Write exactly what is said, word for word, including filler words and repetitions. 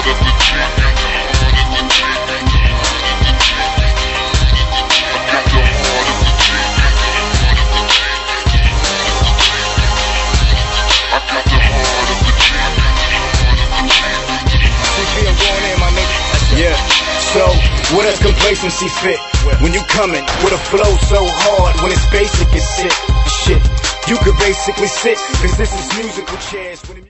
So, where does complacency fit? When you coming with a flow so hard, when it's basic, it's sick. Shit, you could basically sit, cause this is musical chairs.